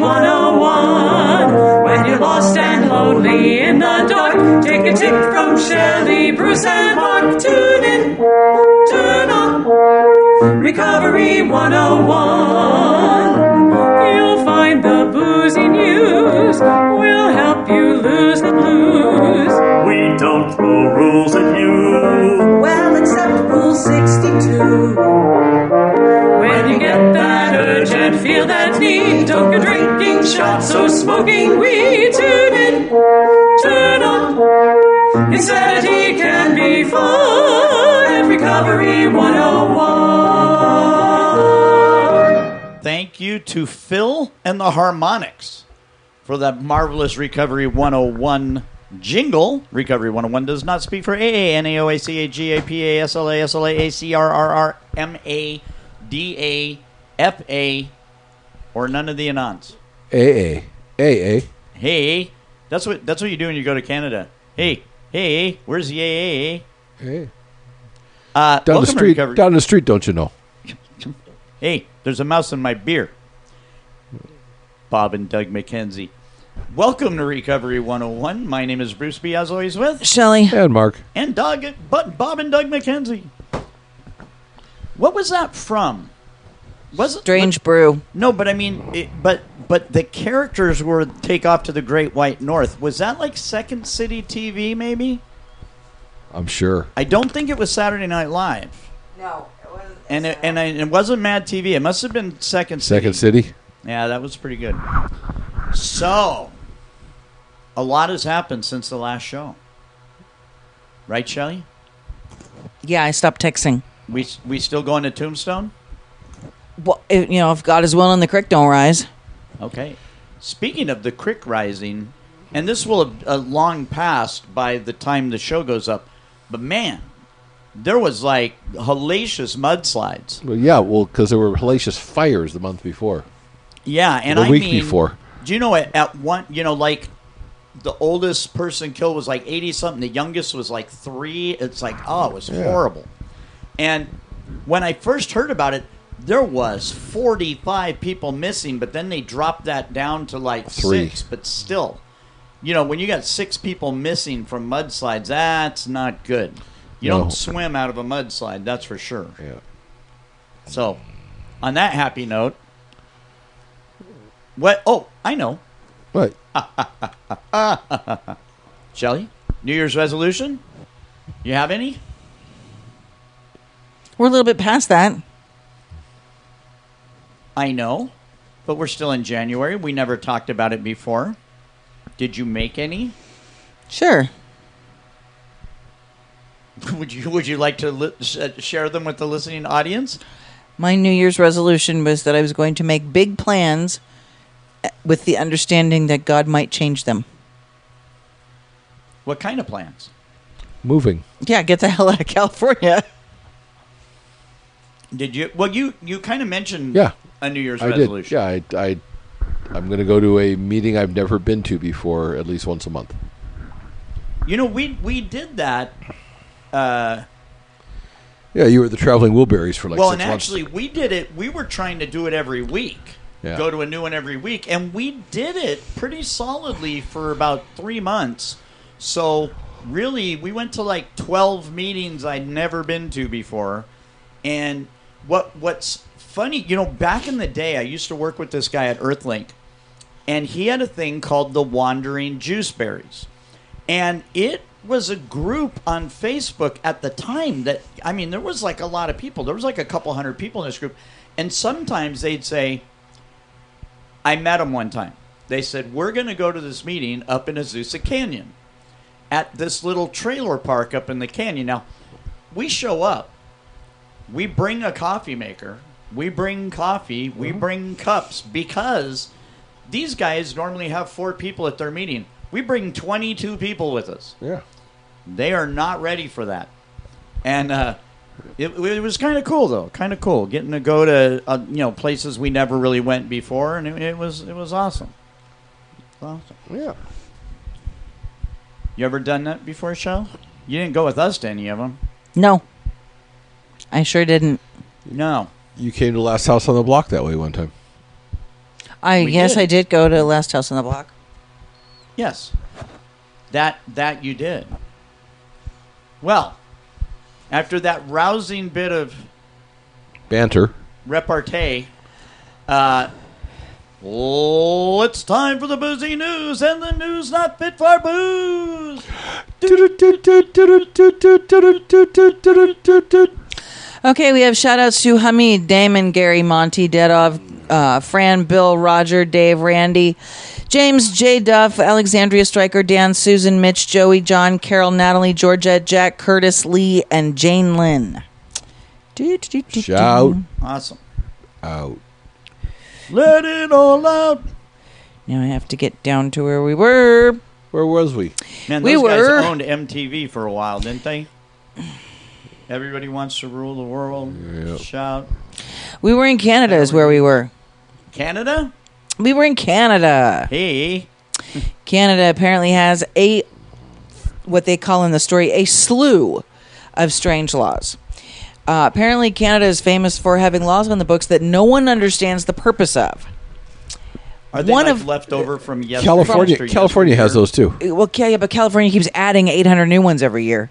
101. When you're lost and lonely in the dark, take a tip from Shelley, Bruce, and Mark. Tune in, turn on Recovery 101. You'll find the boozy news will help you lose the blues. We don't throw rules at you. Well, except Rule 62. When you get that urge and feel that need, don't go drinking shots or smoking weed. Tune in, turn on. Insanity can be fun at Recovery 101. Thank you to Phil and the Harmonics for that marvelous Recovery 101 jingle. Recovery 101 does not speak for AA, NAOACA, GAPA, SLA, SLA, ACRRR, MA, DA, FA, or none of the anons. AA. Hey, that's what you do when you go to Canada. Hey, where's the AA? Hey. Down the street, don't you know? Hey, there's a mouse in my beer. Bob and Doug McKenzie. Welcome to Recovery 101. My name is Bruce B. As always with Shelley and Mark and Bob and Doug McKenzie. What was that from? Was it Strange Brew? No, but I mean, but the characters were Take Off to the Great White North. Was that like Second City TV? Maybe. I'm sure. I don't think it was Saturday Night Live. No, it wasn't. And it wasn't Mad TV. It must have been Second City. Second City. Yeah, that was pretty good. So, a lot has happened since the last show. Right, Shelley? Yeah, I stopped texting. We still going to Tombstone? Well, if God is willing, the creek don't rise. Okay. Speaking of the creek rising, and this will have long passed by the time the show goes up, but man, there was like hellacious mudslides. Well, yeah, because there were hellacious fires the month before. Yeah, and the week before. Do you know at one? Like the oldest person killed was like 80 something. The youngest was like 3. It's like it was horrible. And when I first heard about it, there was 45 people missing, but then they dropped that down to like 3. 6. But still, when you got 6 people missing from mudslides, that's not good. You don't swim out of a mudslide, that's for sure. Yeah. So, on that happy note, what? Oh, I know. What? Shelley, New Year's resolution? You have any? We're a little bit past that. I know, but we're still in January. We never talked about it before. Did you make any? Sure. Would you like to share them with the listening audience? My New Year's resolution was that I was going to make big plans with the understanding that God might change them. What kind of plans? Moving. Yeah, get the hell out of California. Did you? Well, you kind of mentioned a New Year's I resolution. Did. Yeah, I'm going to go to a meeting I've never been to before at least once a month. We did that. Yeah, you were the traveling Wilburys for 6 months. Well, and actually, we did it. We were trying to do it every week. Yeah. Go to a new one every week. And we did it pretty solidly for about 3 months. So, really, we went to like 12 meetings I'd never been to before. And what's funny, back in the day, I used to work with this guy at Earthlink. And he had a thing called the Wandering Juiceberries. And it was a group on Facebook at the time that, there was like a lot of people. There was like a couple hundred people in this group. And sometimes they'd say, I met them one time. They said, we're going to go to this meeting up in Azusa Canyon at this little trailer park up in the canyon. Now, we show up. We bring a coffee maker. We bring coffee. We bring cups because these guys normally have 4 people at their meeting. We bring 22 people with us. Yeah. They are not ready for that. And it was kind of cool, though. Kind of cool. Getting to go to, places we never really went before. And it was awesome. Awesome. Yeah. You ever done that before, Shell? You didn't go with us to any of them. No. I sure didn't. No. You came to Last House on the Block that way one time. We Yes, did. I did go to Last House on the Block. Yes. That you did. Well, after that rousing bit of Banter. repartee, it's time for the boozy news, and the news not fit for booze. Okay, we have shout-outs to Hamid, Damon, Gary, Monty, Dedov, Fran, Bill, Roger, Dave, Randy, James, J. Duff, Alexandria Stryker, Dan, Susan, Mitch, Joey, John, Carol, Natalie, Georgette, Jack, Curtis, Lee, and Jane Lynn. Shout Awesome. out. Let it all out. Now I have to get down to where we were. Where was we? Man, We those were- guys owned MTV for a while, didn't they? Everybody wants to rule the world. Yep. Shout. We were in Canada is where we were. Canada? We were in Canada. Hey. Canada apparently has what they call in the story, a slew of strange laws. Apparently, Canada is famous for having laws on the books that no one understands the purpose of. Are they One like of- left over from yesterday? California has those too. Well, yeah, but California keeps adding 800 new ones every year.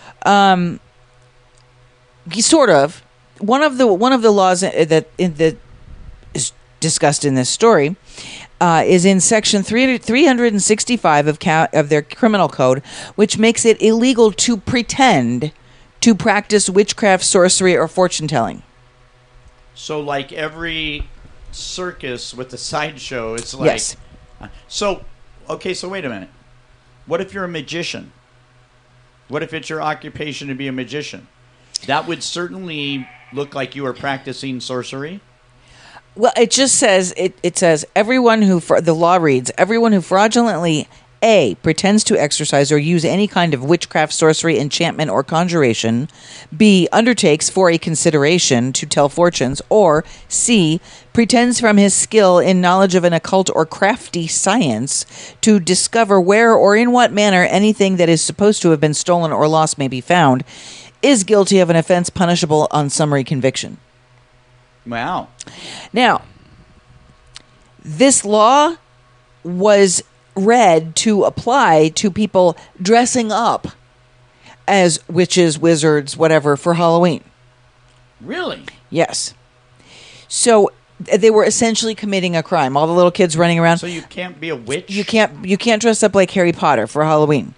Sort of. One of the laws that is discussed in this story is in section 365 of their criminal code, which makes it illegal to pretend to practice witchcraft, sorcery, or fortune telling. So, like every circus with the sideshow, it's like. Yes. So wait a minute. What if you're a magician? What if it's your occupation to be a magician? That would certainly look like you are practicing sorcery. Well, it just says it says everyone who the law reads everyone who fraudulently A, pretends to exercise or use any kind of witchcraft, sorcery, enchantment, or conjuration, B, undertakes for a consideration to tell fortunes, or C, pretends from his skill in knowledge of an occult or crafty science to discover where or in what manner anything that is supposed to have been stolen or lost may be found, is guilty of an offense punishable on summary conviction. Wow. Now, this law was read to apply to people dressing up as witches, wizards, whatever, for Halloween. Really? Yes. So they were essentially committing a crime. All the little kids running around. So you can't be a witch? You can't dress up like Harry Potter for Halloween.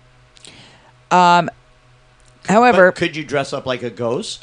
However, But could you dress up like a ghost?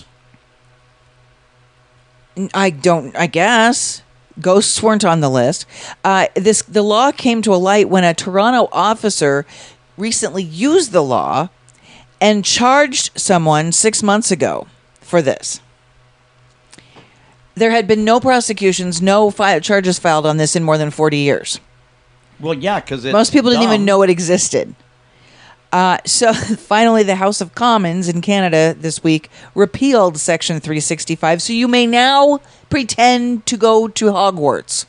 I guess ghosts weren't on the list. The law came to a light when a Toronto officer recently used the law and charged someone 6 months ago for this. There had been no prosecutions, no charges filed on this in more than 40 years. Well, yeah, because Most people didn't even know it existed. So finally, the House of Commons in Canada this week repealed Section 365, so you may now pretend to go to Hogwarts.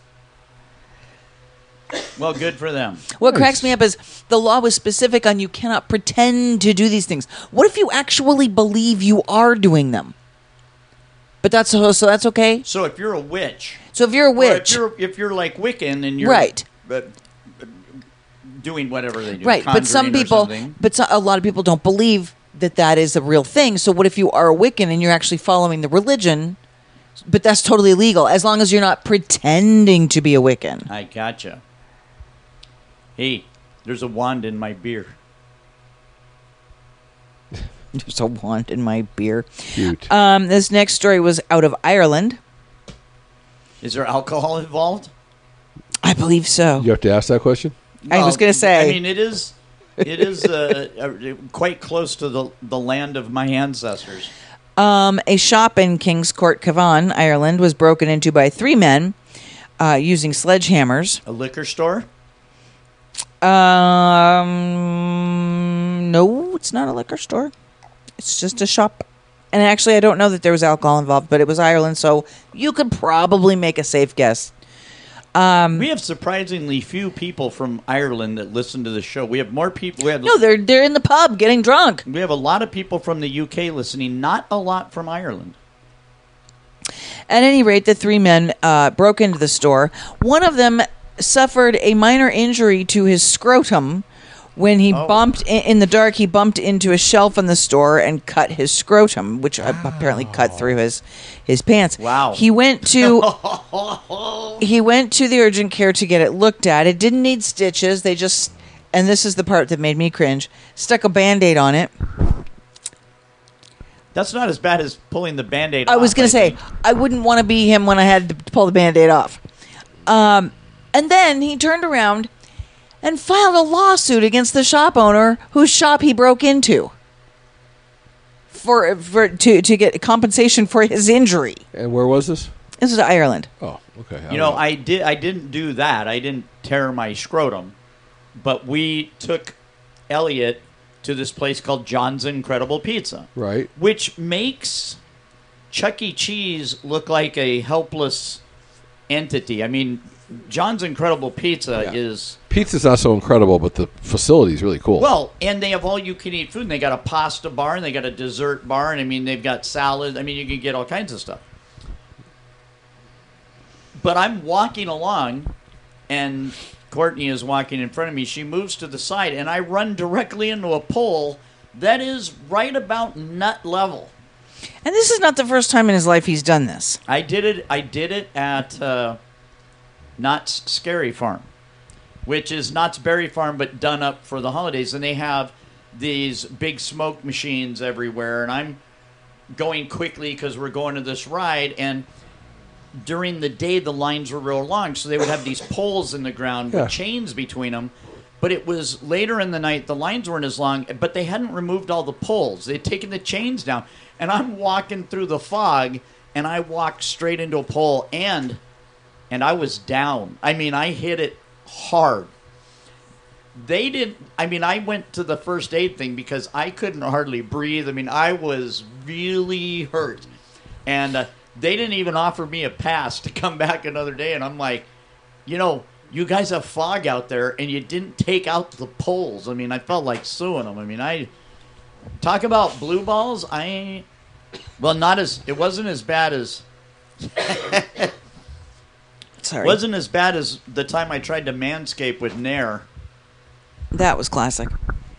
Well, good for them. What cracks me up is the law was specific on you cannot pretend to do these things. What if you actually believe you are doing them? But that's okay. So if you're a witch, So if you're a witch, or if you're like Wiccan and you're right? Doing whatever they do, Right, but some conjuring or people, something. a lot of people don't believe that is a real thing. So what if you are a Wiccan and you're actually following the religion? But that's totally legal as long as you're not pretending to be a Wiccan. I gotcha. Hey, there's a wand in my beer. There's a wand in my beer. Cute. This next story was out of Ireland. Is there alcohol involved? I believe so. You have to ask that question? I was going to say. I mean, it is quite close to the land of my ancestors. A shop in Kings Court, Cavan, Ireland, was broken into by three men using sledgehammers. A liquor store? No, it's not a liquor store. It's just a shop. And actually, I don't know that there was alcohol involved, but it was Ireland, so you could probably make a safe guess. We have surprisingly few people from Ireland that listen to the show. We have more people. No, they're in the pub getting drunk. We have a lot of people from the UK listening, not a lot from Ireland. At any rate, the three men broke into the store. One of them suffered a minor injury to his scrotum when he bumped in the dark. He bumped into a shelf in the store and cut his scrotum, which apparently cut through his pants. Wow. He went to the urgent care to get it looked at. It didn't need stitches. They just, and this is the part that made me cringe, stuck a Band-Aid on it. That's not as bad as pulling the Band-Aid off. I was going to say, I wouldn't want to be him when I had to pull the Band-Aid off. And then he turned around and filed a lawsuit against the shop owner whose shop he broke into to get compensation for his injury. And where was this? This is Ireland. Oh, okay. I didn't do that. I didn't tear my scrotum. But we took Elliot to this place called John's Incredible Pizza. Right. Which makes Chuck E. Cheese look like a helpless entity. I mean, John's Incredible Pizza is... Pizza's not so incredible, but the facility's really cool. Well, and they have all-you-can-eat food. And they got a pasta bar, and they got a dessert bar, and, I mean, they've got salad. I mean, you can get all kinds of stuff. But I'm walking along, and Courtney is walking in front of me. She moves to the side, and I run directly into a pole that is right about nut level. And this is not the first time in his life he's done this. I did it at Knott's Scary Farm, which is Knott's Berry Farm, but done up for the holidays. And they have these big smoke machines everywhere. And I'm going quickly because we're going to this ride. And during the day, the lines were real long. So they would have these poles in the ground with chains between them. But it was later in the night. The lines weren't as long, but they hadn't removed all the poles. They'd taken the chains down. And I'm walking through the fog, and I walked straight into a pole, and I was down. I mean, I hit it hard. They didn't... I mean, I went to the first aid thing because I couldn't hardly breathe. I mean, I was really hurt. And they didn't even offer me a pass to come back another day. And I'm like, you guys have fog out there, and you didn't take out the poles. I mean, I felt like suing them. I mean, talk about blue balls. It wasn't as bad as... Sorry. Wasn't as bad as the time I tried to manscape with Nair. That was classic.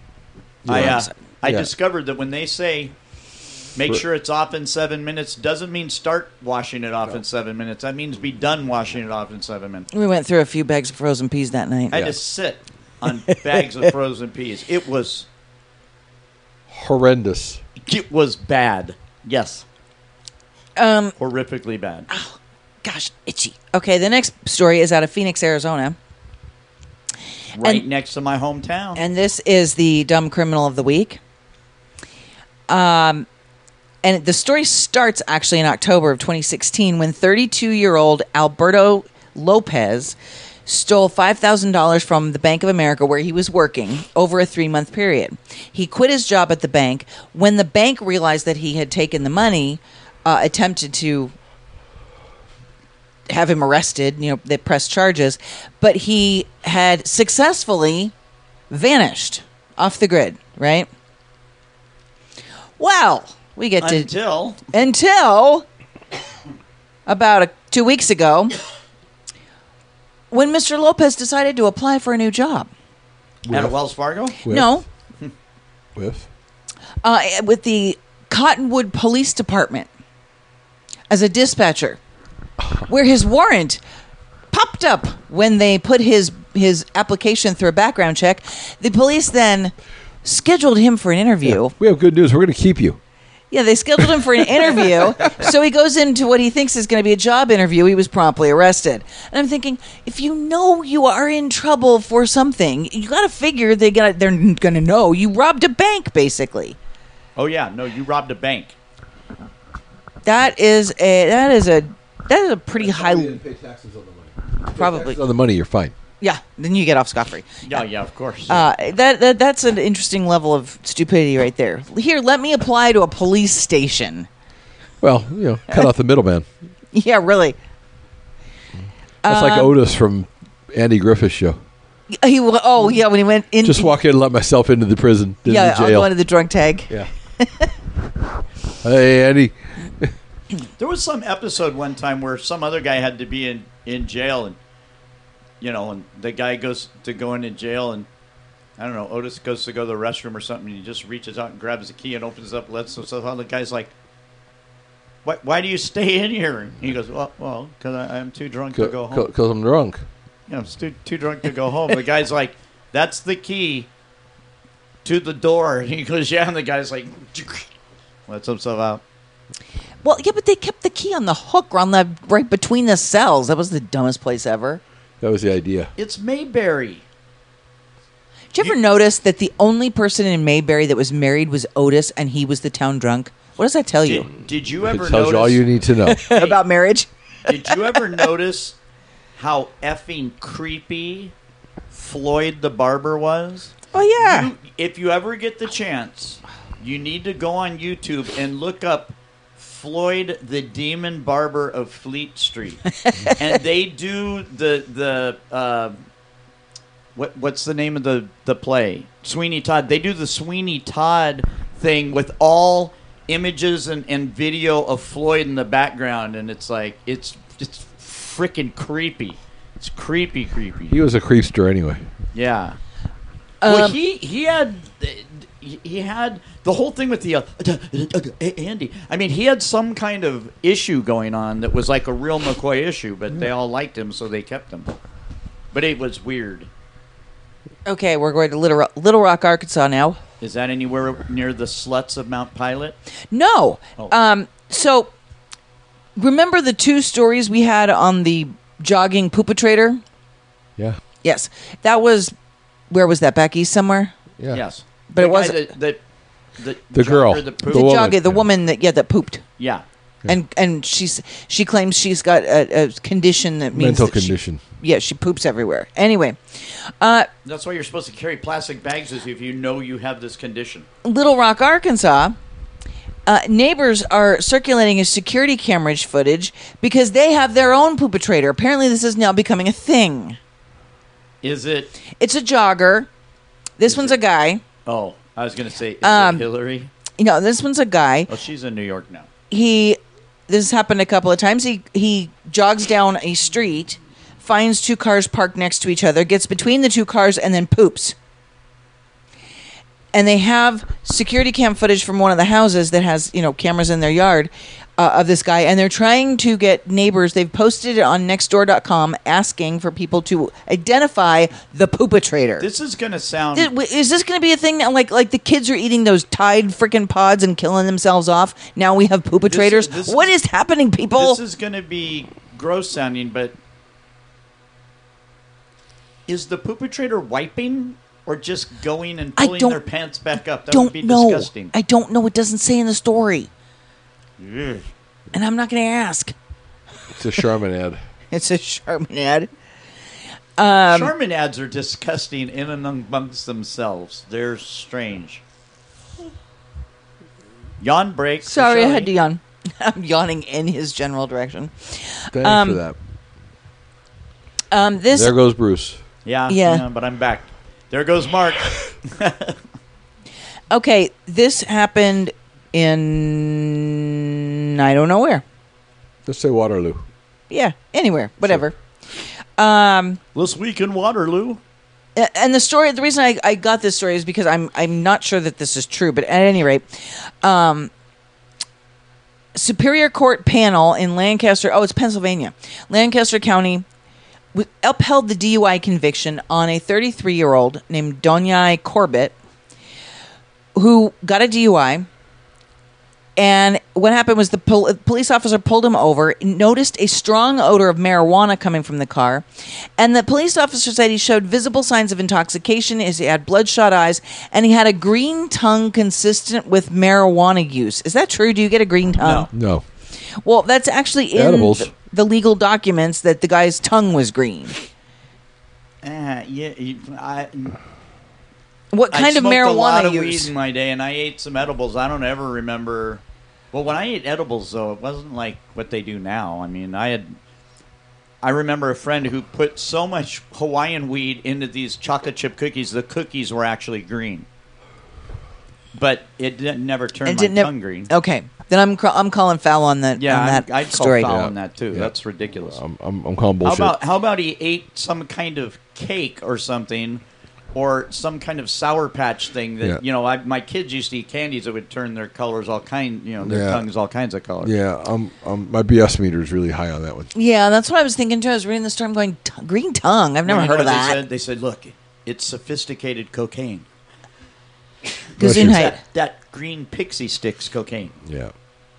I discovered that when they say make sure it's off in 7 minutes, doesn't mean start washing it off in 7 minutes. That means be done washing it off in 7 minutes. We went through a few bags of frozen peas that night. I had to sit on bags of frozen peas. It was horrendous. It was bad. Yes. Horrifically bad. Oh, gosh, itchy. Okay, the next story is out of Phoenix, Arizona. Right next to my hometown. And this is the Dumb Criminal of the Week. And the story starts actually in October of 2016 when 32-year-old Alberto Lopez stole $5,000 from the Bank of America where he was working over a 3-month period. He quit his job at the bank. When the bank realized that he had taken the money, attempted to have him arrested, they pressed charges, but he had successfully vanished off the grid, right? Well, we get until about 2 weeks ago when Mr. Lopez decided to apply for a new job. At a Wells Fargo? No. With the Cottonwood Police Department as a dispatcher, where his warrant popped up when they put his application through a background check. The police then scheduled him for an interview. Yeah, we have good news. We're going to keep you. Yeah, they scheduled him for an interview. So he goes into what he thinks is going to be a job interview. He was promptly arrested. And I'm thinking, if you know you are in trouble for something, you got to figure they're going to know you robbed a bank, basically. Oh yeah, no, you robbed a bank. That is a pretty high. You didn't pay taxes on the money. Probably taxes on the money. You're fine. Yeah, then you get off scot-free. Yeah, of course. That's an interesting level of stupidity right there. Here, let me apply to a police station. Well, cut out the middleman. Yeah, really. That's like Otis from Andy Griffith's show. When he went in. Just walk in and let myself into the prison. I'll go into the drunk tag. Yeah. Hey, Andy. There was some episode one time where some other guy had to be in jail, and the guy goes to go into jail, and I don't know, Otis goes to go to the restroom or something, and he just reaches out and grabs the key and opens it up, lets himself out. The guy's like, why do you stay in here? And he goes, well, because I'm too drunk to go home. Because I'm drunk. I'm too drunk to go home. The guy's like, that's the key to the door. And he goes, yeah, and the guy's like, lets himself out. Well, yeah, but they kept the key on the hook right between the cells. That was the dumbest place ever. That was the idea. It's Mayberry. Did you ever notice that the only person in Mayberry that was married was Otis, and he was the town drunk? What does that tell you Did you ever It tells notice you all you need to know. about marriage? Did you ever notice how effing creepy Floyd the barber was? Oh, yeah. If you ever get the chance, you need to go on YouTube and look up Floyd the Demon Barber of Fleet Street. And they do what's the name of the play? Sweeney Todd. They do the Sweeney Todd thing with all images and video of Floyd in the background, and it's like it's freaking creepy. It's creepy. He was a creepster anyway. Yeah. Well, he had the whole thing with the Andy. I mean, he had some kind of issue going on that was like a real McCoy issue, but they all liked him, so they kept him. But it was weird. Okay, we're going to Little Rock, Arkansas now. Is that anywhere near the sluts of Mount Pilot? No. Oh. So, remember the two stories we had on the jogging poopatrator? Yeah. Yes. That was, where was that, back east somewhere? Yeah. Yes. But it wasn't The girl. jogger that pooped. The woman. jogger, the woman that pooped. Yeah. And she claims she's got a condition that means Mental that condition. she poops everywhere. Anyway, That's why you're supposed to carry plastic bags as if you know you have this condition. Little Rock, Arkansas, neighbors are circulating a security camera footage because they have their own poopatrator. Apparently, this is now becoming a thing. Is it? It's a jogger. This one's a guy. Oh, I was going to say, is it Hillary? This one's a guy. Oh, she's in New York now. This has happened a couple of times. He jogs down a street, finds two cars parked next to each other, gets between the two cars, and then poops. And they have security cam footage from one of the houses that has, cameras in their yard of this guy. And they're trying to get neighbors. They've posted it on nextdoor.com asking for people to identify the poopatrator. This is going to sound... Is this going to be a thing now? Like the kids are eating those Tide freaking pods and killing themselves off. Now we have poopatrators. What is happening, people? This is going to be gross sounding, but is the poopatrator wiping or just going and pulling their pants back up? That would be disgusting. I don't know. It doesn't say in the story. Ugh. And I'm not going to ask. It's a Charmin ad. It's a Charmin ad. Charmin ads are disgusting in and amongst themselves. They're strange. Yawn break. Sorry, I had to yawn. I'm yawning in his general direction. Thanks for that. This There goes Bruce. Yeah, but I'm back. There goes Mark. Okay, this happened in I don't know where. Let's say Waterloo. Yeah, anywhere, whatever. This week in Waterloo. And the reason I got this story is because I'm not sure that this is true, but at any rate, Superior Court panel in Lancaster, it's Pennsylvania, Lancaster County, upheld the DUI conviction on a 33-year-old named Donyai Corbett, who got a DUI. And what happened was the police officer pulled him over, noticed a strong odor of marijuana coming from the car, and the police officer said he showed visible signs of intoxication, as he had bloodshot eyes, and he had a green tongue consistent with marijuana use. Is that true? Do you get a green tongue? No. Well, that's actually in Edibles. the legal documents that the guy's tongue was green. What kind of marijuana I smoked a lot of use? weed in my day, and I ate some edibles. I don't ever remember. Well, when I ate edibles, though, it wasn't like what they do now. I mean, I remember a friend who put so much Hawaiian weed into these chocolate chip cookies, the cookies were actually green. But it never turned my tongue green. Okay. Then I'm calling foul on that. Yeah, on that I'd call story. foul Yeah. on that too. Yeah. That's ridiculous. I'm calling bullshit. How about he ate some kind of cake or something, or some kind of Sour Patch thing that my kids used to eat candies that would turn their colors all kind, their tongues all kinds of colors. Yeah, my BS meter is really high on that one. Yeah, that's what I was thinking too. I was reading the story. I'm going, green tongue. I've never Well, you heard of know what that. They said, look, it's sophisticated cocaine. Gesundheit. That green pixie sticks cocaine. Yeah.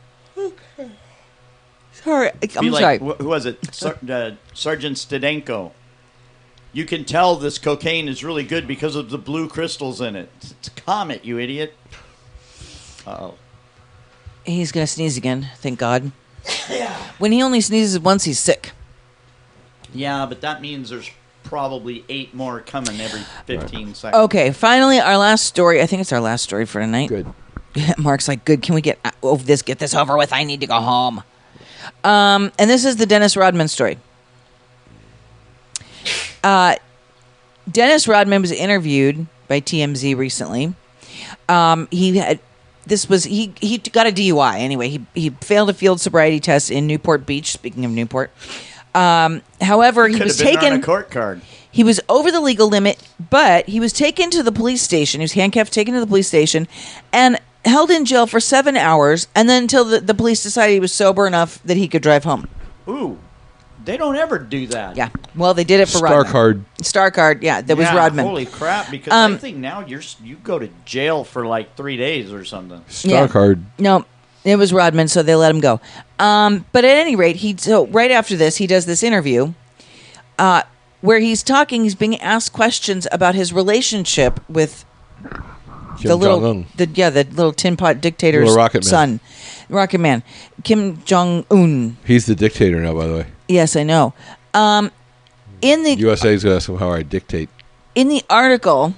Sorry, Be I'm like, sorry. Who was it? Sergeant Stadenko. You can tell this cocaine is really good because of the blue crystals in it. It's a comet, you idiot. Uh-oh. He's gonna sneeze again. Thank God. When he only sneezes once, he's sick. Yeah, but that means there's probably 8 more coming every 15 seconds. Okay, finally, our last story. I think it's our last story for tonight. Good. Mark's like, good. Can we get this over with? I need to go home. And this is the Dennis Rodman story. Dennis Rodman was interviewed by TMZ recently. He got a DUI anyway. He failed a field sobriety test in Newport Beach. Speaking of Newport, however, he was taken on a court card. He was over the legal limit, but he was taken to the police station. He was handcuffed, taken to the police station, and held in jail for 7 hours, and then until the police decided he was sober enough that he could drive home. Ooh, they don't ever do that. Yeah, well, they did it for Star Rodman. card. Star card, yeah, that was Yeah, Rodman. Holy crap! Because I think now you go to jail for like 3 days or something. Star card. No, it was Rodman, so they let him go. But at any rate, right after this, he does this interview where he's being asked questions about his relationship with Kim Jong-un. the little tin pot dictator's Little Rocket Man. son, Rocket Man, Kim Jong Un. He's the dictator now, by the way. Yes, I know. In the USA's going to ask him how I dictate. in the article,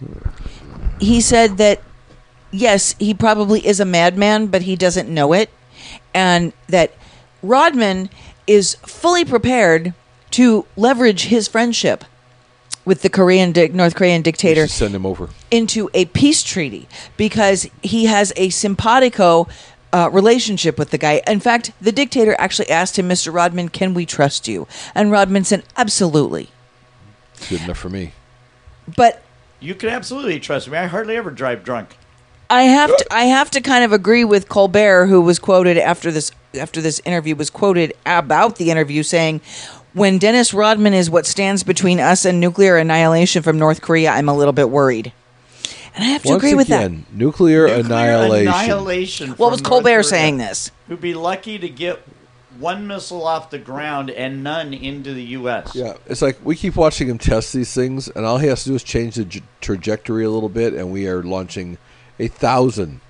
he said that yes, he probably is a madman, but he doesn't know it, and that Rodman is fully prepared to leverage his friendship with the North Korean dictator Just send him over. into a peace treaty because he has a simpatico relationship with the guy. In fact, the dictator actually asked him, Mr. Rodman, can we trust you? And Rodman said, absolutely. It's good enough for me. But You can absolutely trust me. I hardly ever drive drunk. I have to kind of agree with Colbert, who was quoted after this interview was quoted about the interview saying, when Dennis Rodman is what stands between us and nuclear annihilation from North Korea, I'm a little bit worried. And I have to agree with that. Nuclear annihilation. What was from Colbert North Korea. saying this? Who'd be lucky to get one missile off the ground and none into the U.S. Yeah, it's like we keep watching him test these things, and all he has to do is change the trajectory a little bit, and we are launching 1,000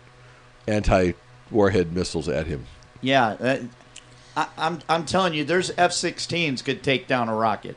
anti-warhead missiles at him. Yeah, I'm telling you, there's F-16s could take down a rocket,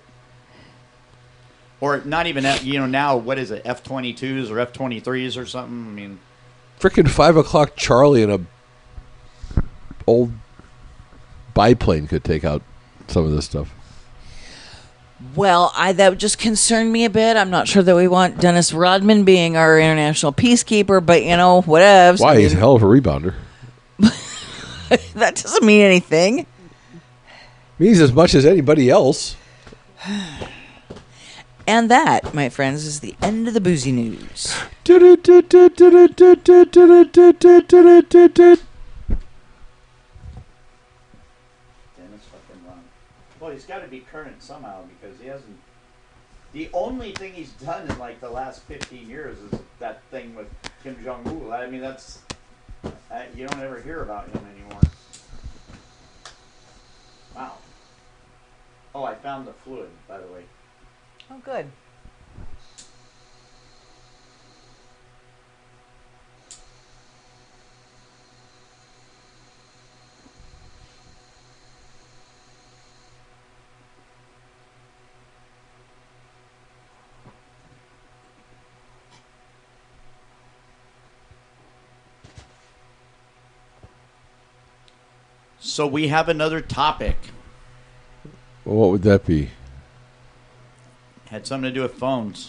or not even now what is it, F-22s or F-23s or something? I mean, Frickin' 5 o'clock Charlie in a old biplane could take out some of this stuff. Well, that just concerned me a bit. I'm not sure that we want Dennis Rodman being our international peacekeeper, but whatevs. Why? He's a hell of a rebounder. That doesn't mean anything. Means as much as anybody else. And that, my friends, is the end of the boozy news. Dennis fucking Rodman. Well, he's got to be current somehow because he hasn't. The only thing he's done in like the last 15 years is that thing with Kim Jong Un. I mean, that's you don't ever hear about him anymore. Wow. Oh, I found the fluid, by the way. Oh, good. So we have another topic. Well, what would that be? Had something to do with phones.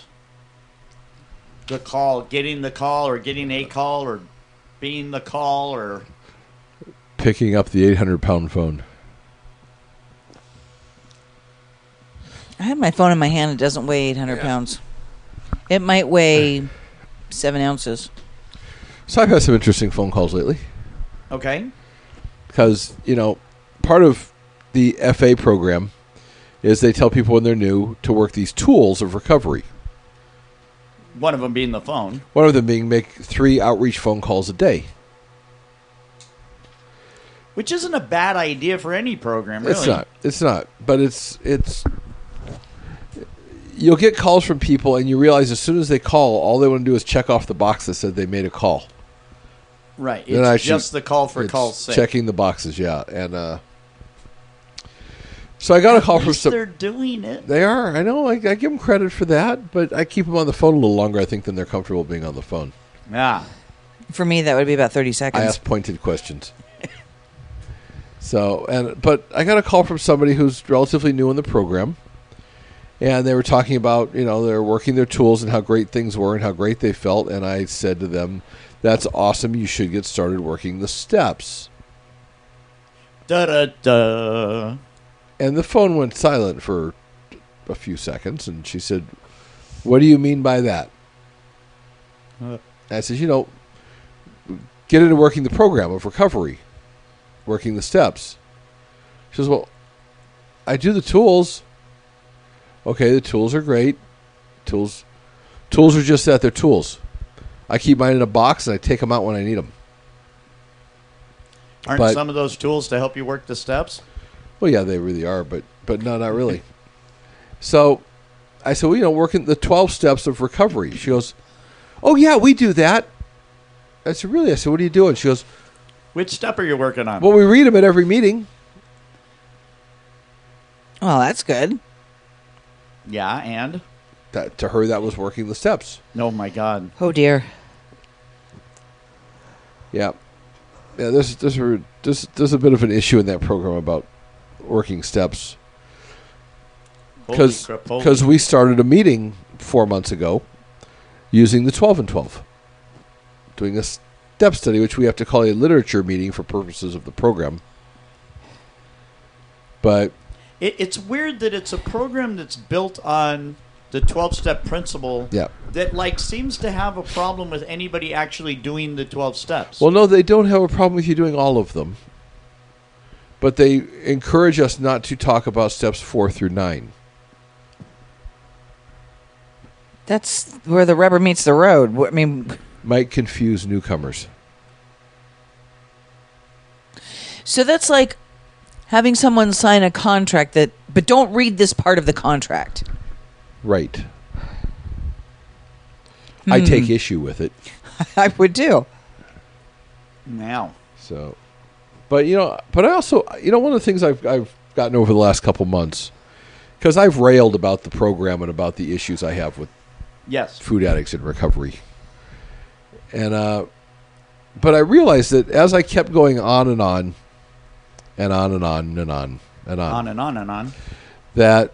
The call, getting the call, or getting a call, or being the call, or picking up the 800-pound phone. I have my phone in my hand. It doesn't weigh 800 pounds. It might weigh 7 ounces. So I've had some interesting phone calls lately. Okay. Because, part of the FA program is they tell people when they're new to work these tools of recovery. One of them being the phone. One of them being make 3 outreach phone calls a day. Which isn't a bad idea for any program, really. It's not. But it's you'll get calls from people and you realize as soon as they call, all they want to do is check off the box that said they made a call. Right. Then It's just the call for call's sake. Checking the boxes, yeah. And so I got a call from some. They're doing it. They are. I know. I give them credit for that, but I keep them on the phone a little longer, I think, than they're comfortable being on the phone. Yeah. For me, that would be about 30 seconds. I ask pointed questions. But I got a call from somebody who's relatively new in the program, and they were talking about, they're working their tools and how great things were and how great they felt, and I said to them, "That's awesome. You should get started working the steps." Da-da-da. And the phone went silent for a few seconds, and she said, "What do you mean by that?" I said, get into working the program of recovery, working the steps. She says, "Well, I do the tools." Okay, the tools are great. Tools are just that, they're tools. I keep mine in a box, and I take them out when I need them. Aren't some of those tools to help you work the steps? Well, yeah, they really are, but no, not really. So I said, working the 12 steps of recovery. She goes, "Oh, yeah, we do that." I said, "Really?" I said, "What are you doing?" She goes, Which step are you working on? "Well, we read them at every meeting." Well, that's good. Yeah, and? To her, that was working the steps. Oh, my God. Oh, dear. Yeah. Yeah, there's a bit of an issue in that program about working steps. Holy crap, Because we started a meeting 4 months ago using the 12 and 12. Doing a step study, which we have to call a literature meeting for purposes of the program. But It's weird that it's a program that's built on the 12-step principle that seems to have a problem with anybody actually doing the 12 steps. Well, no, they don't have a problem with you doing all of them. But they encourage us not to talk about steps 4 through 9. That's where the rubber meets the road. I mean, might confuse newcomers. So that's like having someone sign a contract but don't read this part of the contract. Right. I take issue with it. I would too. Now. So, but I also, one of the things I've gotten over the last couple months, because I've railed about the program and about the issues I have with food addicts in recovery. And, but I realized that as I kept going on and on, and on and on and on and on. On and on and on. That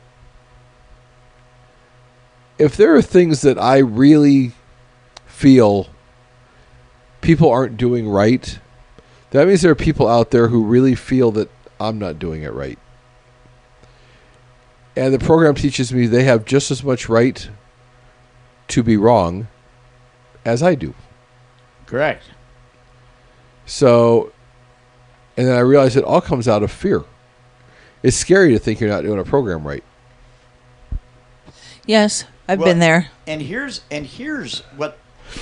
if there are things that I really feel people aren't doing right, that means there are people out there who really feel that I'm not doing it right. And the program teaches me they have just as much right to be wrong as I do. Correct. So, and then I realized it all comes out of fear. It's scary to think you're not doing a program right. Yes, I've been there. And here's what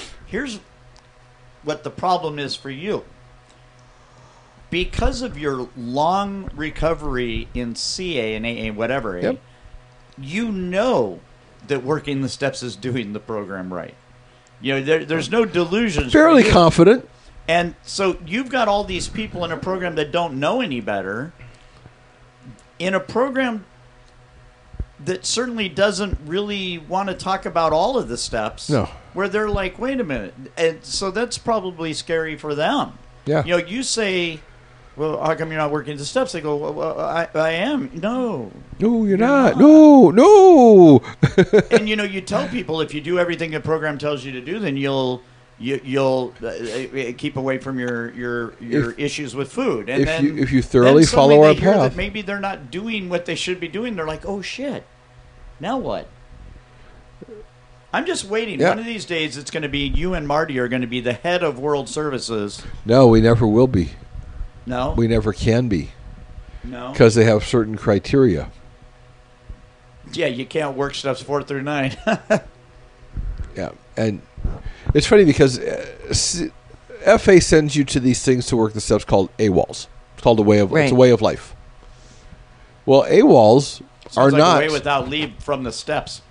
the problem is for you. Because of your long recovery in CA and AA, whatever, you know that working the steps is doing the program right. There's no delusions. Fairly confident. And so you've got all these people in a program that don't know any better, in a program that certainly doesn't really want to talk about all of the steps. No. Where they're like, wait a minute. And so that's probably scary for them. Yeah. You say, well, how come you're not working the steps? They go, well, I am. No. No, you're not. No. And, you tell people if you do everything the program tells you to do, then you'll you'll keep away from your issues with food. And if you thoroughly follow our path, maybe they're not doing what they should be doing. They're like, oh shit, now what? I'm just waiting. Yeah. One of these days, it's going to be you and Marty are going to be the head of World Services. No, we never will be. No, we never can be. No, because they have certain criteria. Yeah, you can't work steps 4 through 9. Yeah, and it's funny because FA sends you to these things to work the steps called AWOLs. It's called it's a way of life. Well, AWOLs are like not a way without leave from the steps.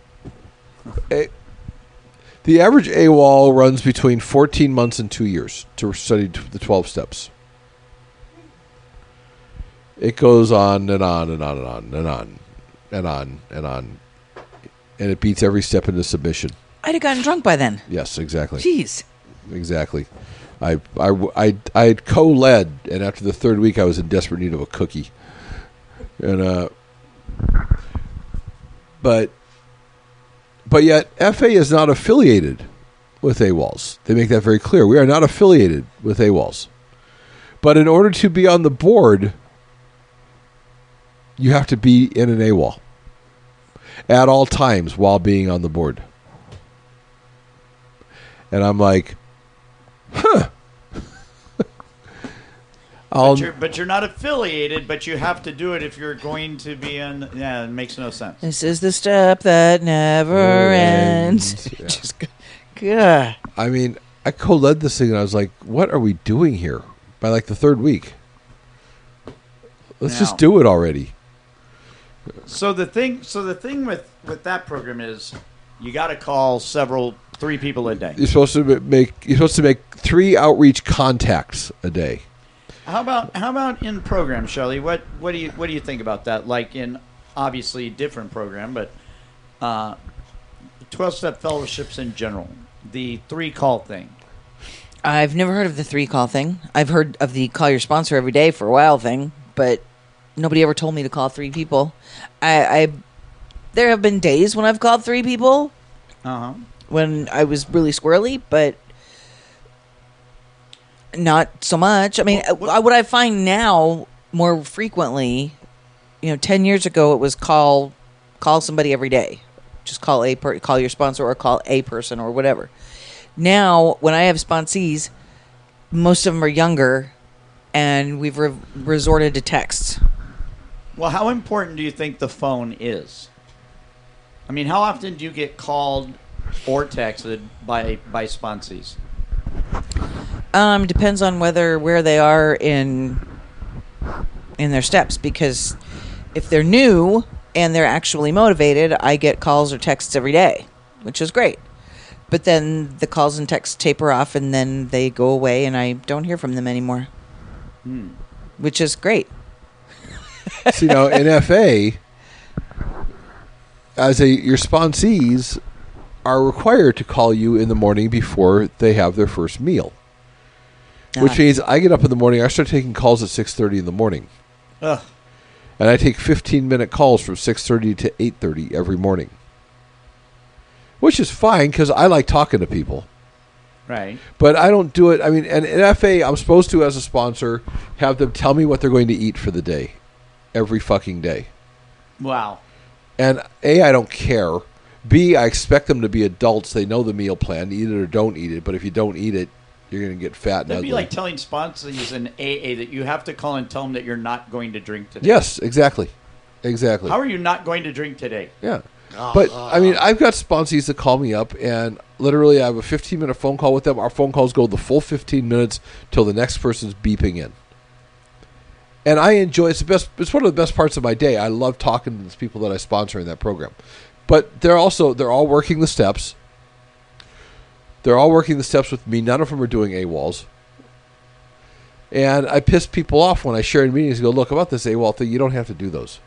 The average AWOL runs between 14 months and 2 years to study the 12 steps. It goes on and on and on and on and on and on and on, and it beats every step into submission. I'd have gotten drunk by then. Yes, exactly. Jeez. Exactly. I had co-led, and after the third week, I was in desperate need of a cookie. And but yet FA is not affiliated with AWOLs. They make that very clear. We are not affiliated with AWOLs. But in order to be on the board, you have to be in an AWOL at all times while being on the board. And I'm like, huh. But you're not affiliated, but you have to do it if you're going to be in. Yeah, it makes no sense. This is the step that never ends. Yeah. Just, God. I mean, I co-led this thing, and I was like, what are we doing here? By like the third week. Let's just do it already. So the thing with that program is you got to call 3 people a day. You're supposed to make 3 outreach contacts a day. How about in program, Shelley? What do you think about that? Like in obviously different program, but 12-step fellowships in general, the 3-call thing. I've never heard of the 3-call thing. I've heard of the call your sponsor every day for a while thing, but nobody ever told me to call 3 people. There have been days when I've called 3 people. When I was really squirrely, but not so much. I mean, what I find now more frequently, 10 years ago it was call somebody every day. Just call your sponsor or call a person or whatever. Now, when I have sponsees, most of them are younger, and we've resorted to texts. Well, how important do you think the phone is? I mean, how often do you get called or texted by sponsees? Depends on where they are in their steps, because if they're new and they're actually motivated, I get calls or texts every day, which is great. But then the calls and texts taper off, and then they go away, and I don't hear from them anymore, which is great. So, in FA, your sponsees are required to call you in the morning before they have their first meal. Which means I get up in the morning, I start taking calls at 6:30 in the morning. Ugh. And I take 15-minute calls from 6:30 to 8:30 every morning. Which is fine, because I like talking to people. Right. But I don't do it. I mean, and in FA, I'm supposed to, as a sponsor, have them tell me what they're going to eat for the day. Every fucking day. Wow. And A, I don't care. B, I expect them to be adults. They know the meal plan. Eat it or don't eat it. But if you don't eat it, you're going to get fat and That'd ugly. be like telling sponsors in AA that you have to call and tell them that you're not going to drink today. Yes, exactly. Exactly. How are you not going to drink today? Yeah. But, I mean, I've got sponsees that call me up, and literally I have a 15-minute phone call with them. Our phone calls go the full 15 minutes till the next person's beeping in. And I enjoy it. It's one of the best parts of my day. I love talking to these people that I sponsor in that program. But they're all working the steps. They're all working the steps with me. None of them are doing AWOLs. And I piss people off when I share in meetings and go, look, about this AWOL thing, you don't have to do those.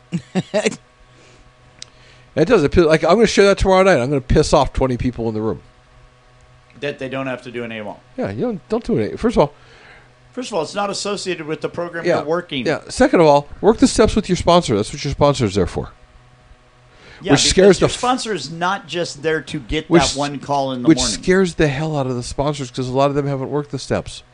It does. Like, I'm going to share that tomorrow night. I'm going to piss off 20 people in the room. That they don't have to do an AWOL. Yeah, you don't do it. First of all, it's not associated with the program you're working. Yeah. Second of all, work the steps with your sponsor. That's what your sponsor is there for. Yeah, which scares your sponsor is not just there to get that one call in the morning. Which scares the hell out of the sponsors because a lot of them haven't worked the steps.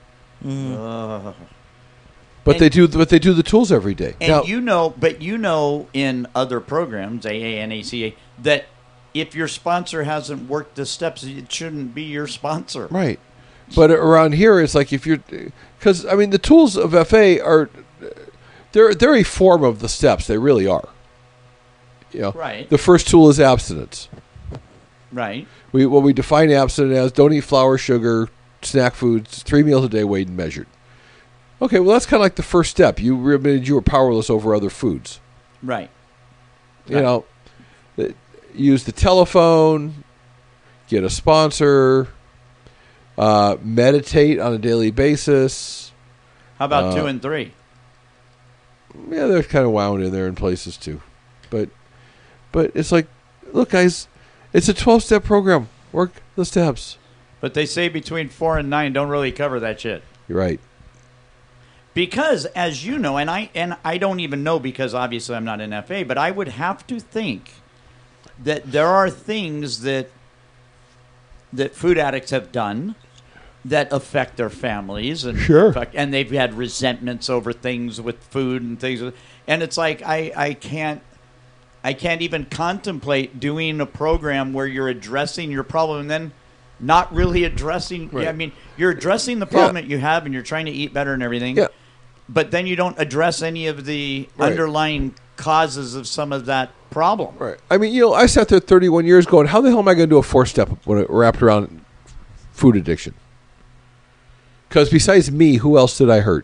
But they do the tools every day. And now, in other programs, AA and ACA, that if your sponsor hasn't worked the steps, it shouldn't be your sponsor. Right. But around here, it's like if you're... Because, I mean, the tools of FA are... They're a form of the steps. They really are. You know, right. The first tool is abstinence. Right. What we define abstinence as, don't eat flour, sugar, snack foods, 3 meals a day, weighed and measured. Okay, well, that's kind of like the first step. You admitted you were powerless over other foods. Right. You know, use the telephone, get a sponsor, meditate on a daily basis. How about 2 and 3? Yeah, they're kind of wound in there in places too. But it's like, look, guys, it's a 12-step program. Work the steps. But they say between 4 and 9 don't really cover that shit. You're right. Because, as you know, and I don't even know because obviously I'm not an FA, but I would have to think that there are things that food addicts have done that affect their families, and sure, and they've had resentments over things with food and things, and it's like I can't even contemplate doing a program where you're addressing your problem and then not really addressing. Right. I mean, you're addressing the problem that you have, and you're trying to eat better and everything. Yeah. But then you don't address any of the underlying causes of some of that problem. Right. I mean, I sat there 31 years going, how the hell am I going to do a 4-step when it wrapped around food addiction? Because besides me, who else did I hurt?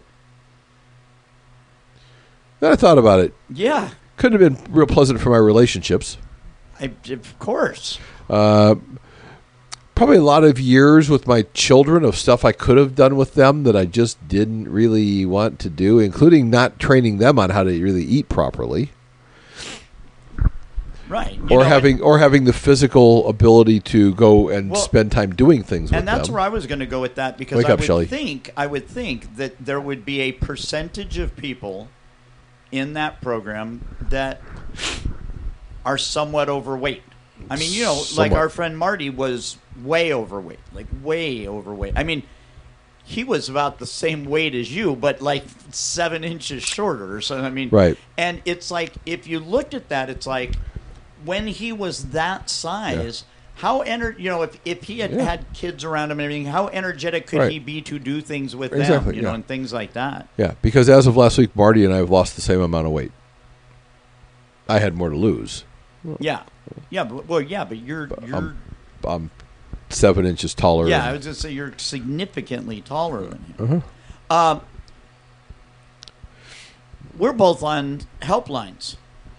Then I thought about it. Yeah. Couldn't have been real pleasant for my relationships. Of course. Probably a lot of years with my children of stuff I could have done with them that I just didn't really want to do, including not training them on how to really eat properly. Right. Or having the physical ability to go and spend time doing things with them. And that's where I was going to go with that, because I would think that there would be a percentage of people in that program that are somewhat overweight. I mean, like our friend Marty was way overweight. I mean, he was about the same weight as you, but like 7 inches shorter. So I mean, right. And it's like, if you looked at that, it's like when he was that size, how if he had had kids around him and everything, how energetic could he be to do things with them, and things like that. Yeah, because as of last week, Marty and I have lost the same amount of weight. I had more to lose. Yeah. Yeah, but you're I'm 7 inches taller. Yeah, I was going to say you're significantly taller than him. Uh-huh. We're both on helplines.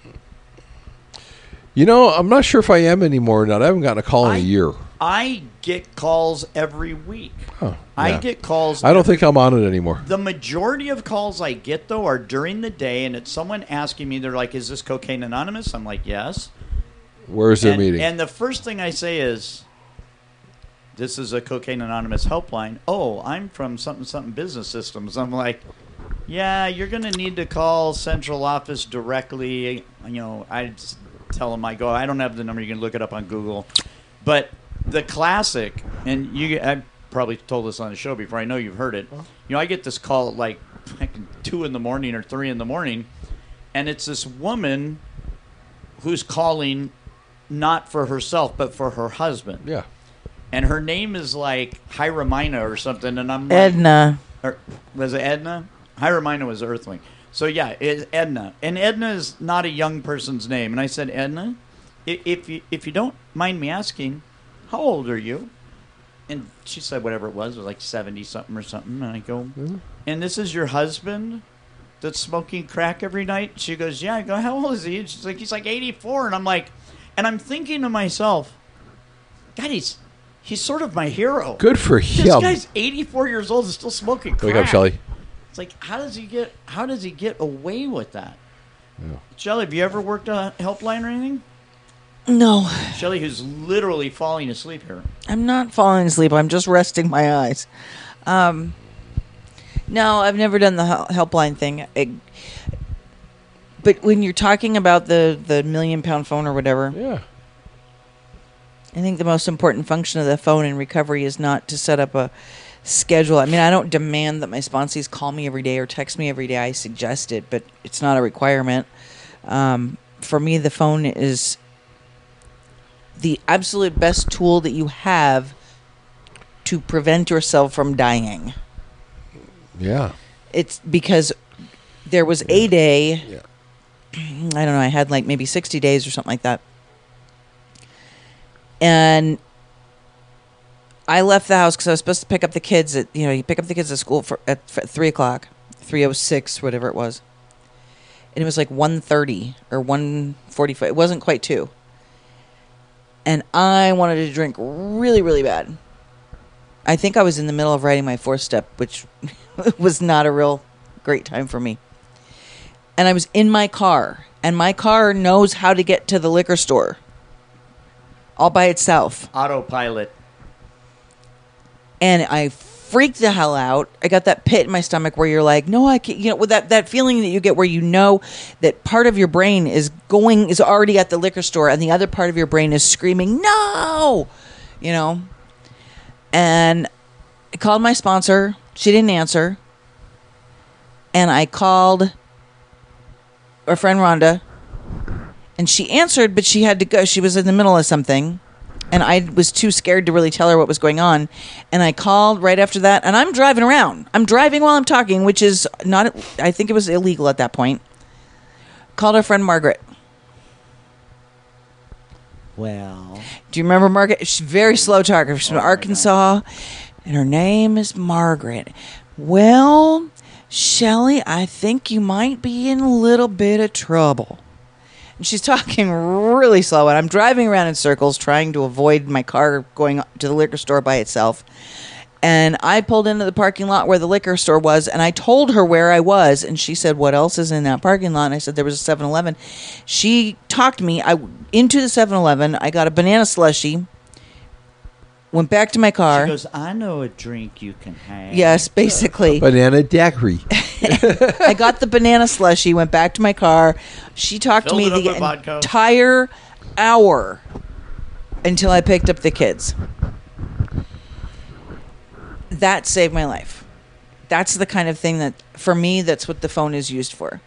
I'm not sure if I am anymore or not. I haven't gotten a call in a year. I get calls every week. Oh, yeah. I get calls. I don't think I'm on it anymore. The majority of calls I get, though, are during the day, and it's someone asking me, they're like, is this Cocaine Anonymous? I'm like, yes. Where's their meeting? And the first thing I say is, this is a Cocaine Anonymous helpline. Oh, I'm from something business systems. I'm like, yeah, you're going to need to call central office directly. I just tell them, I don't have the number. You can look it up on Google. But the classic, and I probably told this on the show before. I know you've heard it. I get this call at like 2 in the morning or 3 in the morning, and it's this woman who's calling not for herself, but for her husband. Yeah. And her name is like Hiramina or something, and I'm Edna. Was it Edna? Hiramina was Earthling. So yeah, it's Edna. And Edna is not a young person's name. And I said, Edna, if you don't mind me asking, how old are you? And she said whatever it was like 70-something or something. And I go, and this is your husband that's smoking crack every night? She goes, yeah. I go, how old is he? And she's like, he's like 84. And I'm like, and I'm thinking to myself, God, he's sort of my hero. Good for him. This guy's 84 years old and still smoking crack. Wake up, Shelley. It's like, how does he get away with that? Yeah. Shelley, have you ever worked a helpline or anything? No. Shelley, who's literally falling asleep here. I'm not falling asleep. I'm just resting my eyes. No, I've never done the helpline thing. But when you're talking about the £1 million phone or whatever, Yeah. I think the most important function of the phone in recovery is not to set up a schedule. I mean, I don't demand that my sponsees call me every day or text me every day. I suggest it, but it's not a requirement. For me, the phone is the absolute best tool that you have to prevent yourself from dying. Yeah. It's because there was a day, Yeah. I don't know, I had like maybe 60 days or something like that. And I left the house because I was supposed to pick up the kids at, you pick up the kids at school at 3 o'clock, 3:06, whatever it was. And it was like 1:30 or 1:45. It wasn't quite 2. And I wanted to drink really, really bad. I think I was in the middle of writing my 4th step, which was not a real great time for me. And I was in my car, and my car knows how to get to the liquor store all by itself. Autopilot. And I freaked the hell out. I got that pit in my stomach where you're like, no, I can't, with that feeling that you get where you know that part of your brain is already at the liquor store and the other part of your brain is screaming, no, And I called my sponsor. She didn't answer. And I called our friend Rhonda, and she answered, but she had to go. She was in the middle of something, and I was too scared to really tell her what was going on. And I called right after that, and I'm driving around. I'm driving while I'm talking, which is not, I think it was illegal at that point. Called our friend Margaret. Well, do you remember Margaret? She's a very slow talker. She's from Arkansas, and her name is Margaret. Well, Shelley, I think you might be in a little bit of trouble. And she's talking really slow, and I'm driving around in circles trying to avoid my car going to the liquor store by itself. And I pulled into the parking lot where the liquor store was, and I told her where I was, and she said, what else is in that parking lot? And I said, there was a 7-Eleven. She talked me into the 7-Eleven. I got a banana slushie, went back to my car. She goes, I know a drink you can have. Yes, basically. Banana daiquiri. I got the banana slushie, went back to my car. She talked to me the entire hour until I picked up the kids. That saved my life. That's the kind of thing that, for me, that's what the phone is used for.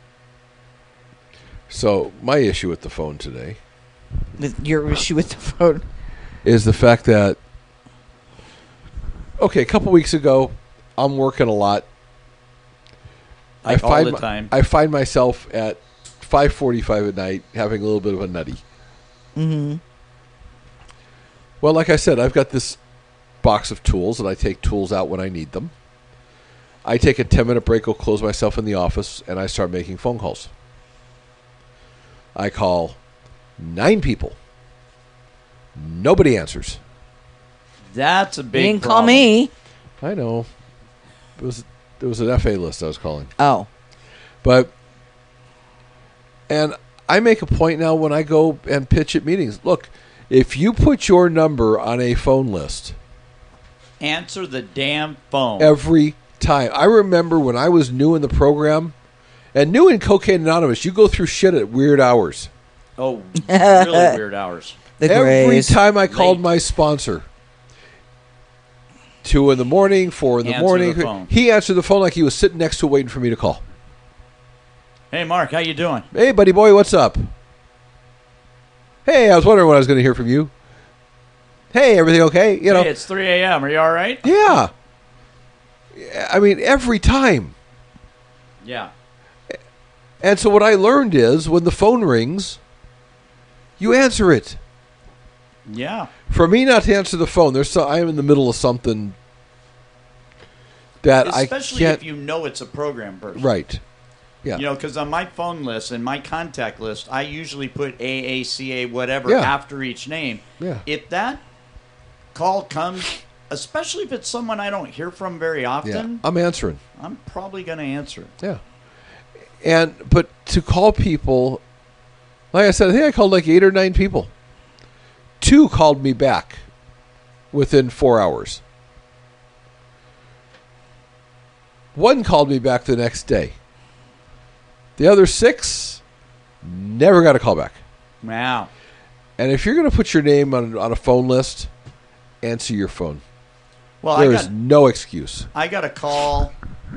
So, my issue with the phone today. Your issue with the phone? Is the fact that, okay, a couple weeks ago, I'm working a lot. Like all the time. I find myself at 5:45 at night having a little bit of a nutty. Mm-hmm. Well, like I said, I've got this box of tools, and I take tools out when I need them. I take a 10-minute break, go close myself in the office, and I start making phone calls. I call 9 people. Nobody answers. That's a big You didn't problem. call me. I know. It was an FA list I was calling. Oh. And I make a point now when I go and pitch at meetings. Look, if you put your number on a phone list, answer the damn phone. Every time. I remember when I was new in the program, and new in Cocaine Anonymous, you go through shit at weird hours. Oh, really weird hours. Every time I called my sponsor, 2 in the morning, 4 in the morning, he answered the phone like he was sitting next to it waiting for me to call. Hey, Mark, how you doing? Hey, buddy boy, what's up? Hey, I was wondering when I was going to hear from you. Hey, everything okay? Hey, it's 3 a.m. Are you all right? Yeah. I mean, every time. Yeah. And so what I learned is when the phone rings, you answer it. Yeah. For me not to answer the phone, I am in the middle of something that especially I can't. if you know it's a program person. Right. Yeah. Because on my phone list and my contact list, I usually put AACA whatever after each name. Yeah. If that call comes, especially if it's someone I don't hear from very often, I'm answering. I'm probably going to answer it. Yeah. But to call people, like I said, I think I called like 8 or 9 people. 2 called me back within 4 hours. 1 called me back the next day. The other 6 Never got a call back. Wow. And if you're going to put your name on a phone list, answer your phone. Well, there's no excuse. I got a call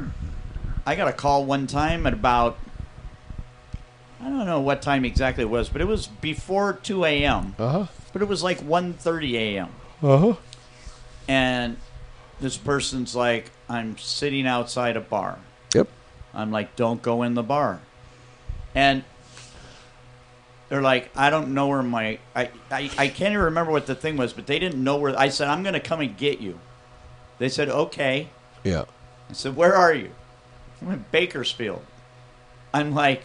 one time at about, I don't know what time exactly it was, but it was before 2 a.m. Uh-huh. But it was like 1:30 a.m. Uh-huh. And this person's like, I'm sitting outside a bar. Yep. I'm like, don't go in the bar. And they're like, I don't know where I can't even remember what the thing was, but they didn't know where. I said, I'm going to come and get you. They said, okay. Yeah. I said, where are you? I'm in Bakersfield. I'm like,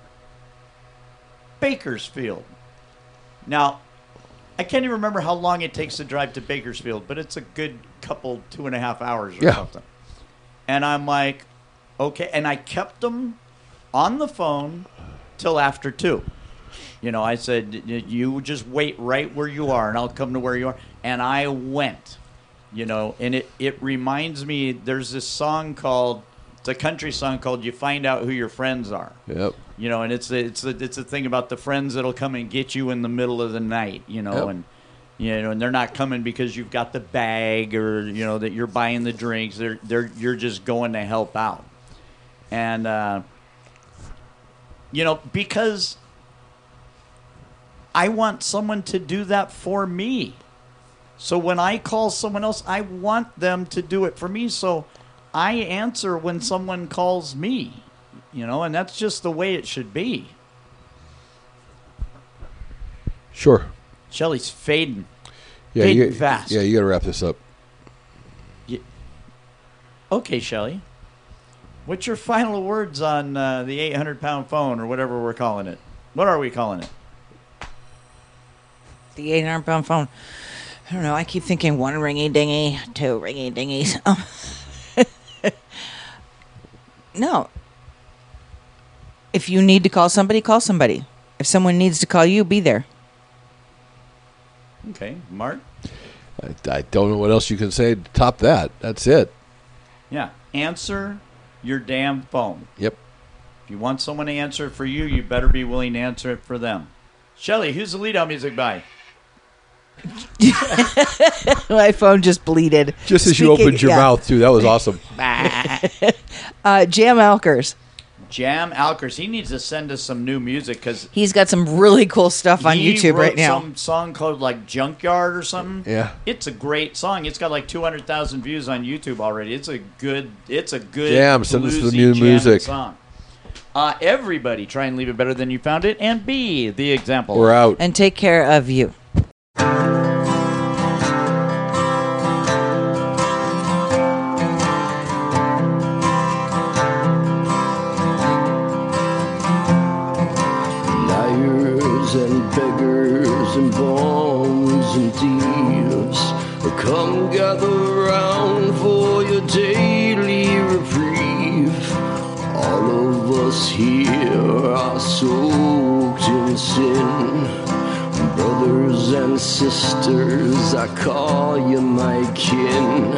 Bakersfield. Now, I can't even remember how long it takes to drive to Bakersfield, but it's a good couple, 2.5 hours or something. And I'm like, okay. And I kept them on the phone till after 2. You know, I said, you just wait right where you are, and I'll come to where you are. And I went, you know, and it reminds me, there's this song called, it's a country song called You Find Out Who Your Friends Are. Yep. You know, and it's a thing about the friends that'll come and get you in the middle of the night, you know, and you know, and they're not coming because you've got the bag or, you know, that you're buying the drinks. You're just going to help out. And you know, because I want someone to do that for me. So when I call someone else, I want them to do it for me. So I answer when someone calls me, you know, and that's just the way it should be. Sure. Shelly's fading. Yeah, fading fast. Yeah, you got to wrap this up. Yeah. Okay, Shelly. What's your final words on the 800-pound phone or whatever we're calling it? What are we calling it? The 800-pound phone. I don't know. I keep thinking 1 ringy-dingy, 2 ringy-dingies. No. If you need to call somebody, call somebody. If someone needs to call you, be there. Okay. Mark? I don't know what else you can say to top that. That's it. Yeah. Answer your damn phone. Yep. If you want someone to answer it for you, you better be willing to answer it for them. Shelly, who's the lead-out music by? My phone just bleeded. Just as you opened your mouth, too. That was awesome. Jam Alkers. Jam Alkers. He needs to send us some new music because he's got some really cool stuff on YouTube right now. He wrote some song called like Junkyard or something. Yeah, it's a great song. It's got like 200,000 views on YouTube already. It's a good Jam. Send us the new music. Song. Everybody, try and leave it better than you found it, and be the example. We're out. And take care of you. And beggars and bums and thieves, come gather round for your daily reprieve. All of us here are soaked in sin. Brothers and sisters, I call you my kin.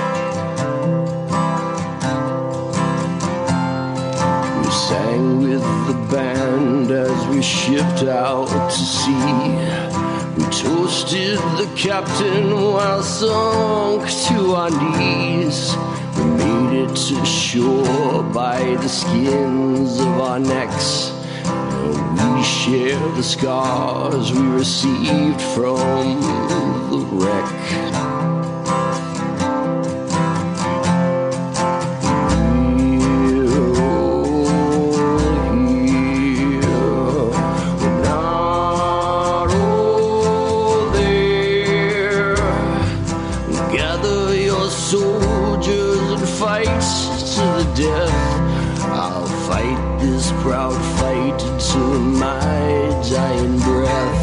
We sang with the band as we shipped out to sea. We toasted the captain while sunk to our knees. We made it to shore by the skins of our necks. We share the scars we received from the wreck. I'll fight this proud fight to my dying breath.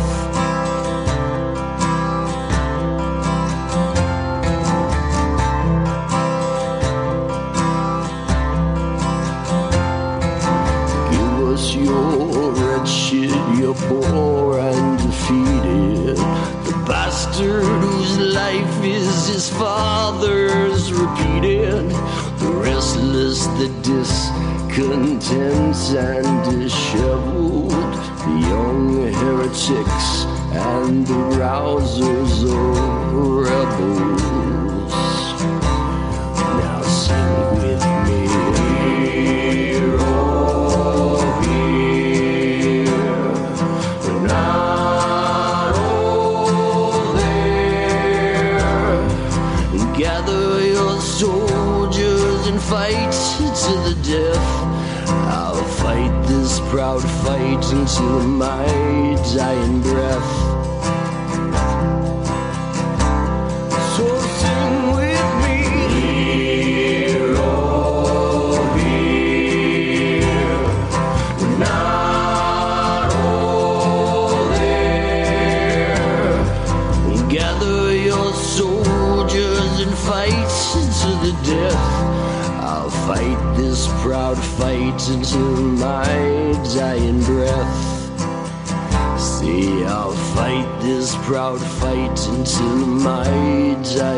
Give us your red shit, you're poor and defeated. The bastard whose life is his father's repeated. The restless, the discontented, malcontents and disheveled, the young heretics and the rousers of rebels. Now sing with me. Hear, oh, hear, we're not all there. Gather your soldiers and fight to the death. I'll fight this proud fight until my dying breath. So sing with me. Hear, oh, hear, we're not all there. Gather your soldiers and fight to the death. I'll fight this proud fight until my dying breath. See, I'll fight this proud fight until my dying